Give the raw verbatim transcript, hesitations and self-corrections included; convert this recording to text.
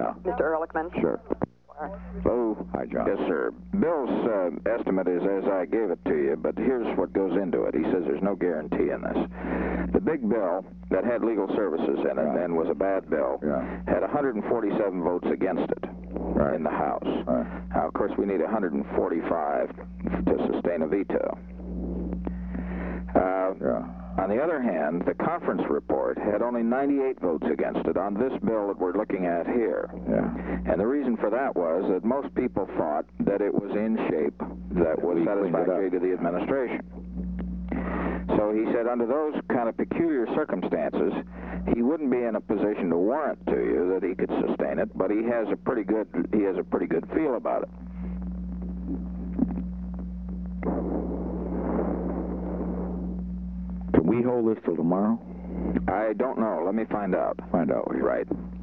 Yeah. Mister Ehrlichman. Sure. Hello. Hi, John. Yes, sir. Bill's uh, estimate is as I gave it to you, but here's what goes into it. He says there's no guarantee in this. The big bill that had legal services in it Yeah. and was a bad bill Yeah. had one hundred forty-seven votes against it Right. in the House. Right. Now, of course, we need one hundred forty-five to sustain a veto. Uh, Yeah. On the other hand, the conference report had only ninety-eight votes against it on this bill that we're looking at here. Yeah. And the reason for that was that most people thought that it was in shape that was We cleaned it satisfactory up. to the administration. So he said under those kind of peculiar circumstances, he wouldn't be in a position to warrant to you that he could sustain it, but he has a pretty good he has a pretty good feel about it. Can we hold this till tomorrow? I don't know. Let me find out. Find out. will you? Right.